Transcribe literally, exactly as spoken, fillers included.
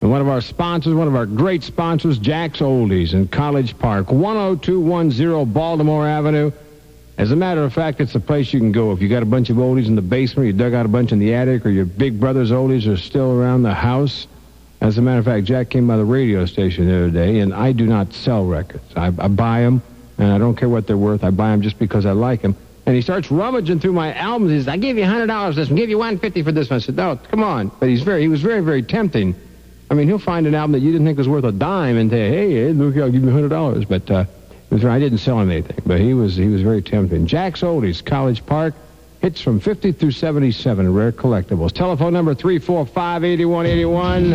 And one of our sponsors, one of our great sponsors, Jack's Oldies in College Park, one oh two one oh Baltimore Avenue. As a matter of fact, it's a place you can go if you got a bunch of oldies in the basement, you dug out a bunch in the attic, or your big brother's oldies are still around the house. As a matter of fact, Jack came by the radio station the other day, and I do not sell records. I, I buy them, and I don't care what they're worth. I buy them just because I like them. And he starts rummaging through my albums. He says, I give you one hundred dollars for this one, give you one hundred fifty dollars for this one. I said, no, come on. But he's very, he was very, very tempting. I mean, he'll find an album that you didn't think was worth a dime and say, hey, hey look, I'll give you one hundred dollars. But uh, I didn't sell him anything. But he was he was very tempting. Jack's Oldies, College Park. Hits from fifty through seventy-seven, rare collectibles. Telephone number three four five, eight one eight one.